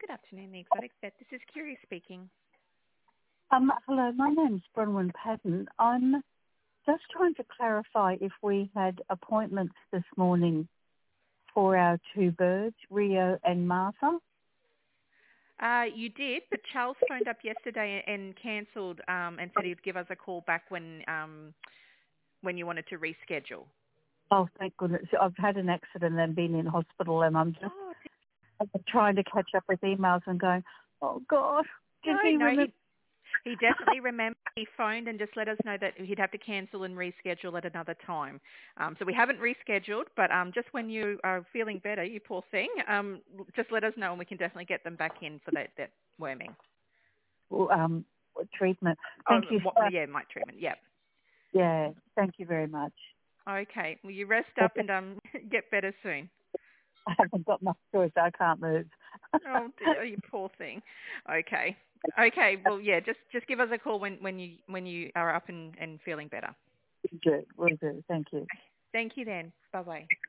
Good afternoon, the Exotic Vet. This is Kiri speaking. Hello, my name's Bronwyn Patton. I'm just trying to clarify if we had appointments this morning for our two birds, Rio and Martha. You did, but Charles phoned up yesterday and cancelled and said he'd give us a call back when you wanted to reschedule. Oh, thank goodness. I've had an accident and been in hospital, and I'm just trying to catch up with emails and going, oh, God. He definitely remembered. He phoned and just let us know that he'd have to cancel and reschedule at another time. So we haven't rescheduled, but just when you are feeling better, you poor thing, just let us know and we can definitely get them back in for that worming. Well, treatment. Thank you. Mite treatment, yeah. Yeah, thank you very much. Okay, well, you rest up and get better soon. I haven't got much choice. I can't move. Oh dear, you poor thing. Okay. Well, yeah, just give us a call when you are up and feeling better. Good. Will do. Thank you. Thank you then. Bye bye.